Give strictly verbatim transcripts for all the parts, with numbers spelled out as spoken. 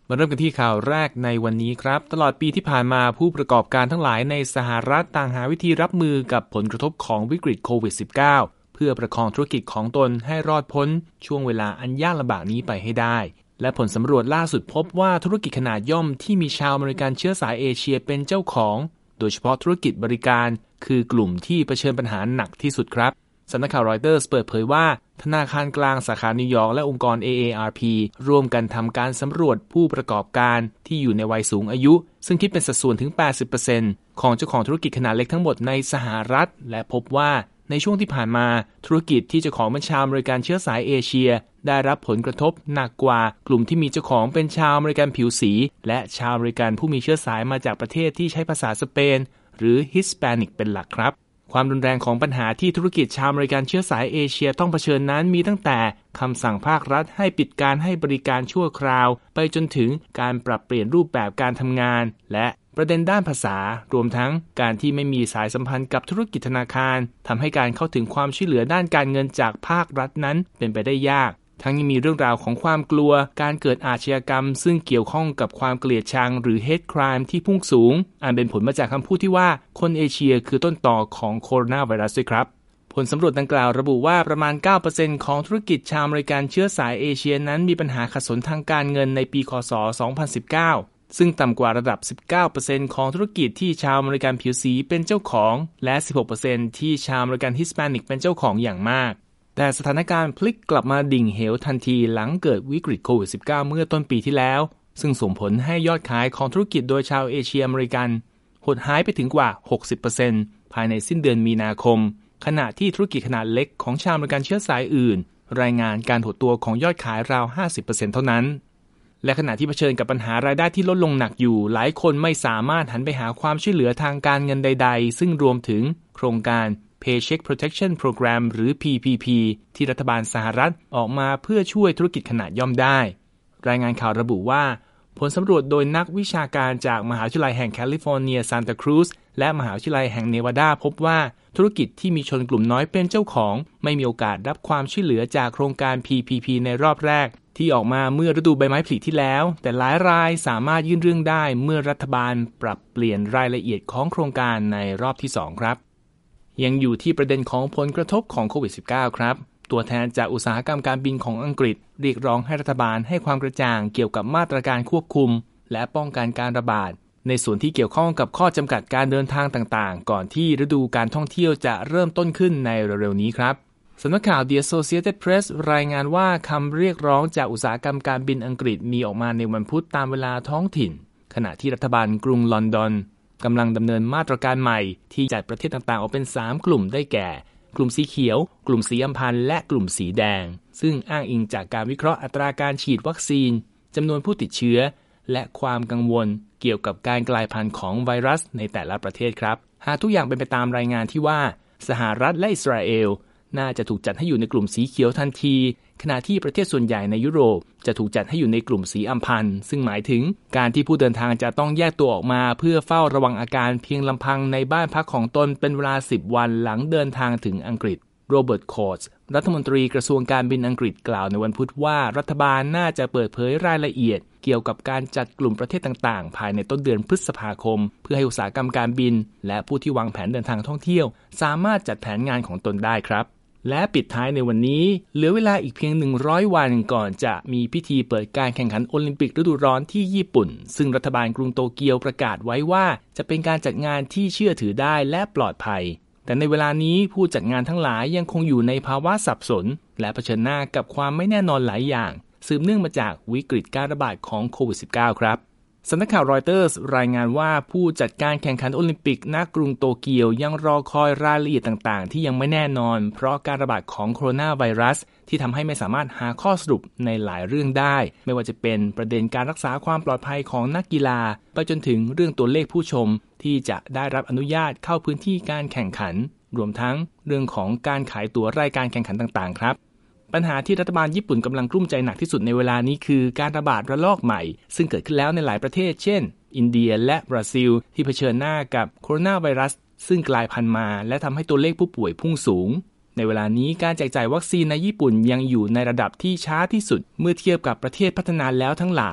มาเริ่มกันที่ข่าวแรกในวันนี้ครับตลอดปีที่ผ่านมาผู้ประกอบการทั้งหลายในสหรัฐต่างหาวิธีรับมือกับผลกระทบของวิกฤตโควิด สิบเก้า เพื่อประคองธุรกิจของตนให้รอดพ้นช่วงเวลาอันยากลำบากนี้ไปให้ได้และผลสำรวจล่าสุดพบว่าธุรกิจขนาดย่อมที่มีชาวอเมริกันเชื้อสายเอเชียเป็นเจ้าของโดยเฉพาะธุรกิจบริการคือกลุ่มที่เผชิญปัญหาหนักที่สุดครับสำนักข่าวรอยเตอร์สเปิดเผยว่าธนาคารกลางสาขานิวยอร์กและองค์กร เอ เอ อาร์ พี ร่วมกันทำการสำรวจผู้ประกอบการที่อยู่ในวัยสูงอายุซึ่งคิดเป็นสัดส่วนถึง แปดสิบเปอร์เซ็นต์ ของเจ้าของธุรกิจขนาดเล็กทั้งหมดในสหรัฐและพบว่าในช่วงที่ผ่านมาธุรกิจที่เจ้าของเป็นชาวอเมริกันเชื้อสายเอเชียได้รับผลกระทบหนักกว่ากลุ่มที่มีเจ้าของเป็นชาวอเมริกันผิวสีและชาวอเมริกันผู้มีเชื้อสายมาจากประเทศที่ใช้ภาษาสเปนหรือฮิสแปนิกเป็นหลักครับความรุนแรงของปัญหาที่ธุรกิจชาวอเมริกันเชื้อสายเอเชียต้องเผชิญนั้นมีตั้งแต่คำสั่งภาครัฐให้ปิดการให้บริการชั่วคราวไปจนถึงการปรับเปลี่ยนรูปแบบการทำงานและประเด็นด้านภาษารวมทั้งการที่ไม่มีสายสัมพันธ์กับธุรกิจธนาคารทำให้การเข้าถึงความช่วยเหลือด้านการเงินจากภาครัฐนั้นเป็นไปได้ยากทั้งยังมีเรื่องราวของความกลัวการเกิดอาชญากรรมซึ่งเกี่ยวข้องกับความเกลียดชังหรือ hate crime ที่พุ่งสูงอันเป็นผลมาจากคำพูดที่ว่าคนเอเชียคือต้นต่อของโคโรนาไวรัสด้วยครับผลสำรวจดังกล่าวระบุว่าประมาณ เก้าเปอร์เซ็นต์ ของธุรกิจชาวอเมริกันเชื้อสายเอเชียนั้นมีปัญหาขัดสนทางการเงินในปีค.ศ. สองพันสิบเก้าซึ่งต่ำกว่าระดับ สิบเก้าเปอร์เซ็นต์ ของธุรกิจที่ชาวอเมริกันผิวสีเป็นเจ้าของและ สิบหกเปอร์เซ็นต์ ที่ชาวอเมริกันฮิสแปนิกเป็นเจ้าของอย่างมากแต่สถานการณ์พลิกกลับมาดิ่งเหวทันทีหลังเกิดวิกฤตโควิด สิบเก้า เมื่อต้นปีที่แล้วซึ่งส่งผลให้ยอดขายของธุรกิจโดยชาวเอเชียอเมริกันหดหายไปถึงกว่า หกสิบเปอร์เซ็นต์ ภายในสิ้นเดือนมีนาคมขณะที่ธุรกิจขนาดเล็กของชาวอเมริกันเชื้อสายอื่นรายงานการหดตัวของยอดขายราว ห้าสิบเปอร์เซ็นต์ เท่านั้นและขณะที่เผชิญกับปัญหารายได้ที่ลดลงหนักอยู่หลายคนไม่สามารถหันไปหาความช่วยเหลือทางการเงินใดๆซึ่งรวมถึงโครงการ Paycheck Protection Program หรือ พี พี พี ที่รัฐบาลสหรัฐออกมาเพื่อช่วยธุรกิจขนาดย่อมได้รายงานข่าวระบุว่าผลสำรวจโดยนักวิชาการจากมหาวิทยาลัยแห่งแคลิฟอร์เนียซานตาครูซและมหาวิทยาลัยแห่งเนวาดาพบว่าธุรกิจที่มีชนกลุ่มน้อยเป็นเจ้าของไม่มีโอกาสรับความช่วยเหลือจากโครงการ พี พี พี ในรอบแรกที่ออกมาเมื่อฤดูใบไม้ผลิที่แล้วแต่หลายรายสามารถยื่นเรื่องได้เมื่อรัฐบาลปรับเปลี่ยนรายละเอียดของโครงการในรอบที่สองครับยังอยู่ที่ประเด็นของผลกระทบของโควิด สิบเก้า ครับตัวแทนจากอุตสาหกรรมการบินของอังกฤษเรียกร้องให้รัฐบาลให้ความกระจ่างเกี่ยวกับมาตรการควบคุมและป้องกันการระบาดในส่วนที่เกี่ยวข้องกับข้อจำกัดการเดินทางต่างๆก่อนที่ฤดูการท่องเที่ยวจะเริ่มต้นขึ้นในเร็วๆนี้ครับสำนักข่าว The Associated Press รายงานว่าคำเรียกร้องจากอุตสาหกรรมการบินอังกฤษมีออกมาในวันพุธตามเวลาท้องถิ่นขณะที่รัฐบาลกรุงลอนดอนกำลังดำเนินมาตรการใหม่ที่จัดประเทศต่างๆออกเป็นสามกลุ่มได้แก่กลุ่มสีเขียวกลุ่มสีอัมพันธ์และกลุ่มสีแดงซึ่งอ้างอิงจากการวิเคราะห์อัตราการฉีดวัคซีนจำนวนผู้ติดเชื้อและความกังวลเกี่ยวกับการกลายพันธุ์ของไวรัสในแต่ละประเทศครับหากทุกอย่างเป็นไปตามรายงานที่ว่าสหรัฐและอิสราเอลน่าจะถูกจัดให้อยู่ในกลุ่มสีเขียวทันทีขณะที่ประเทศส่วนใหญ่ในยุโรปจะถูกจัดให้อยู่ในกลุ่มสีอัมพันธ์ซึ่งหมายถึงการที่ผู้เดินทางจะต้องแยกตัวออกมาเพื่อเฝ้าระวังอาการเพียงลำพังในบ้านพักของตนเป็นเวลาสิบวันหลังเดินทางถึงอังกฤษโรเบิร์ตคอร์ตส์รัฐมนตรีกระทรวงการบินอังกฤษกล่าวในวันพุธว่ารัฐบาลน่าจะเปิดเผยรายละเอียดเกี่ยวกับการจัดกลุ่มประเทศต่างๆภายในต้นเดือนพฤษภาคมเพื่อให้อุตสาหกรรมการบินและผู้ที่วางแผนเดินทางท่องเที่ยวสามารถจัดแผนงานของตนได้ครับและปิดท้ายในวันนี้เหลือเวลาอีกเพียงหนึ่งร้อยวันก่อนจะมีพิธีเปิดการแข่งขันโอลิมปิกฤดูร้อนที่ญี่ปุ่นซึ่งรัฐบาลกรุงโตเกียวประกาศไว้ว่าจะเป็นการจัดงานที่เชื่อถือได้และปลอดภัยแต่ในเวลานี้ผู้จัดงานทั้งหลายยังคงอยู่ในภาวะสับสนและเผชิญหน้ากับความไม่แน่นอนหลายอย่างสืบเนื่องมาจากวิกฤตการระบาดของโควิด สิบเก้า ครับสำนักข่าวรอยเตอร์สรายงานว่าผู้จัดการแข่งขันโอลิมปิกณกรุงโตเกียวยังรอคอยรายละเอียดต่างๆที่ยังไม่แน่นอนเพราะการระบาดของโคโรนาไวรัสที่ทำให้ไม่สามารถหาข้อสรุปในหลายเรื่องได้ไม่ว่าจะเป็นประเด็นการรักษาความปลอดภัยของนักกีฬาไปจนถึงเรื่องตัวเลขผู้ชมที่จะได้รับอนุญาตเข้าพื้นที่การแข่งขันรวมทั้งเรื่องของการขายตั๋วรายการแข่งขันต่างๆครับปัญหาที่รัฐบาลญี่ปุ่นกำลังกลุ้มใจหนักที่สุดในเวลานี้คือการระบาดระลอกใหม่ซึ่งเกิดขึ้นแล้วในหลายประเทศเช่นอินเดียและบราซิลที่เผชิญหน้ากับโคโรนาไวรัสซึ่งกลายพันธุ์มาและทำให้ตัวเลขผู้ป่วยพุ่งสูงในเวลานี้การแจกจ่ายวัคซีนในญี่ปุ่นยังอยู่ในระดับที่ช้าที่สุดเมื่อเทียบกับประเทศพัฒนาแล้วทั้งหลาย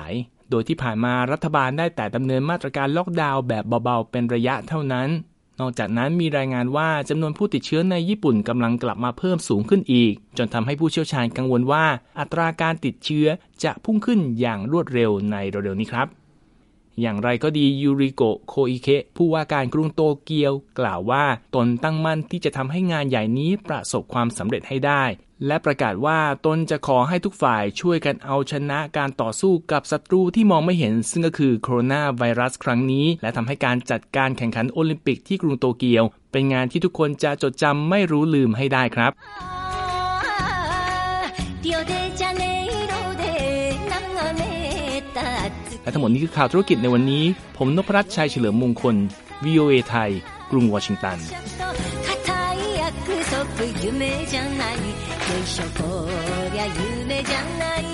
โดยที่ผ่านมารัฐบาลได้แต่ดำเนินมาตรการล็อกดาวน์แบบเบาๆเป็นระยะเท่านั้นนอกจากนั้นมีรายงานว่าจำนวนผู้ติดเชื้อในญี่ปุ่นกำลังกลับมาเพิ่มสูงขึ้นอีกจนทำให้ผู้เชี่ยวชาญกังวลว่าอัตราการติดเชื้อจะพุ่งขึ้นอย่างรวดเร็วในเร็วๆนี้ครับอย่างไรก็ดียูริโกะโคอิเคะผู้ว่าการกรุงโตเกียวกล่าวว่าตนตั้งมั่นที่จะทำให้งานใหญ่นี้ประสบความสำเร็จให้ได้และประกาศว่าตนจะขอให้ทุกฝ่ายช่วยกันเอาชนะการต่อสู้กับศัตรูที่มองไม่เห็นซึ่งก็คือโคโรนาไวรัสครั้งนี้และทำให้การจัดการแข่งขันโอลิมปิกที่กรุงโตเกียวเป็นงานที่ทุกคนจะจดจำไม่รู้ลืมให้ได้ครับและทั้งหมดนี้คือข่าวธุรกิจในวันนี้ผมนพรัตน์ชัยเฉลิมมงคล วี โอ เอ ไทยกรุงวอชิงตัน夢じゃないよいしょこりゃ夢じゃない